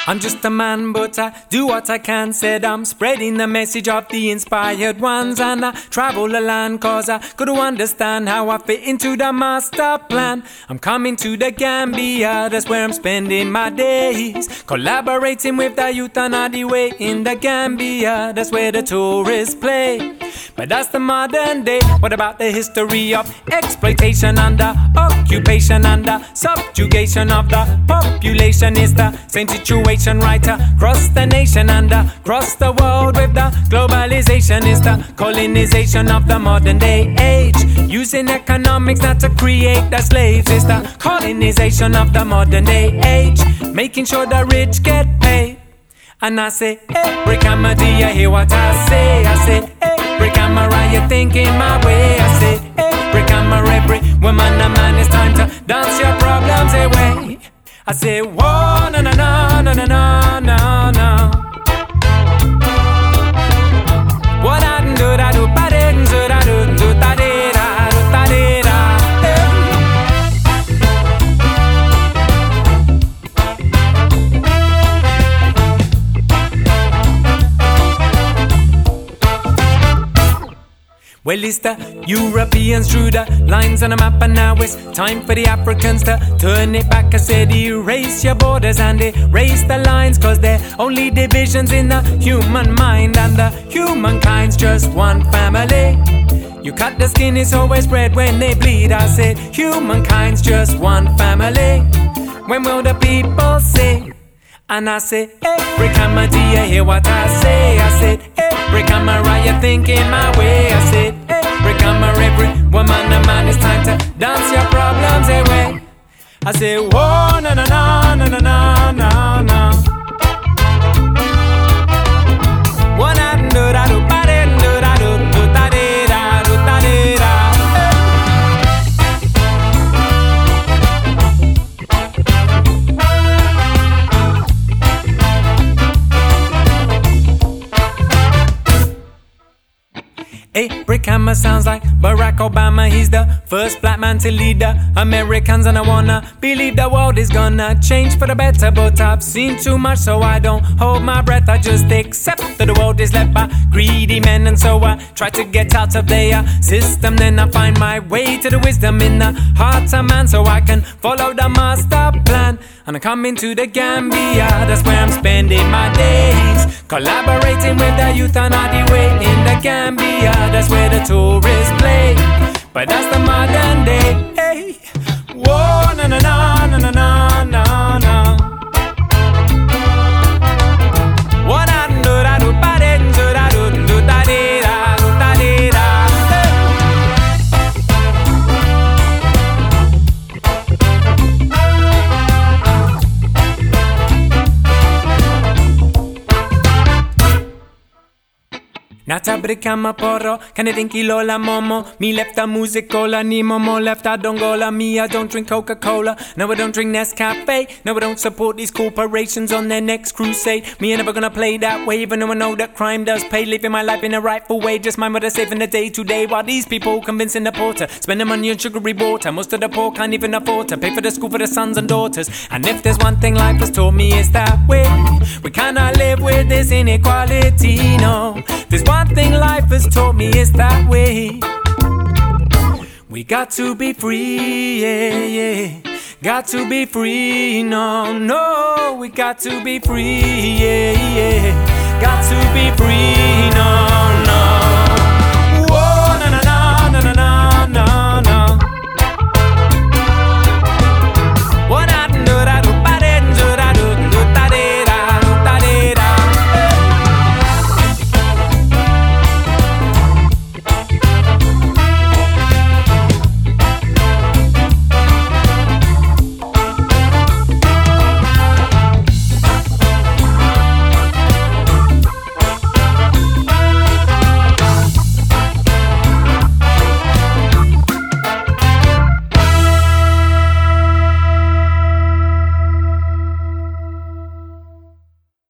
I'm just a man, but I do what I can. Said I'm spreading the message of the inspired ones, and I travel the land cause I could understand how I fit into the master plan. I'm coming to the Gambia, that's where I'm spending my days, collaborating with the youth on the way in the Gambia, that's where the tourists play. But that's the modern day. What about the history of exploitation and the occupation and the subjugation of the population? Is the same situation right across the nation and across the world with the globalization? Is the colonization of the modern day age, using economics not to create the slaves? Is the colonization of the modern day age, making sure the rich get paid? And I say, hey, break camera, do you hear what I say? I say, hey, break camera, you thinking my way? I say, hey, break camera, every woman and man, it's time to dance your problems away. I say, whoa, no, no, no, no, no, no, no, no. What I do, da do, ba do, da do, da da da, da da da. Well, it's the Europeans drew the lines on the map, and now it's time for the Africans to turn it back. I said erase your borders and erase the lines, cause they're only divisions in the human mind, and the humankind's just one family. You cut the skin, it's always red when they bleed. I said humankind's just one family. When will the people say? And I say, hey, break camera, do you hear what I say? I said, hey, break camera, you thinking my way? I said, hey, break camera, every woman and man, it's time to dance your problems away. I say, whoa, no, no, no, no, no, no, no, no. What I do, da do, ba do, da do, da da da, da da da. Hey, break camera sounds like Barack Obama. He's the first black man to lead the Americans, and I wanna believe the world is gonna change for the better. But I've seen too much, so I don't hold my breath. I just accept that the world is led by greedy men, and so I try to get out of their system. Then I find my way to the wisdom in the heart of man, so I can follow the master plan. And I'm coming to the Gambia, that's where I'm spending my days, collaborating with the youth on the way in the Gambia, that's where the tourists play. But that's the modern day. Hey, whoa, no, no, no, no, no, no, no, no. What I do, da do, ba do, da do, da da da, da da da. Nata bricama porro, canedinchilo la momo. Me left a musicola, ni momo left a dongola. Me, I don't drink Coca-Cola, no I don't drink Nescafe. No I don't support these corporations on their next crusade. Me ain't never gonna play that way, even though I know that crime does pay. Living my life in a rightful way, just mind what I save in the day to day. While these people convincing the porter, spending money on sugary water. Most of the poor can't even afford to pay for the school for the sons and daughters. And if there's one thing life has taught me, it's that way we cannot live with this inequality, no. There's one thing life has taught me, it's that way. We got to be free, yeah, yeah. Got to be free, no, no. We got to be free, yeah, yeah.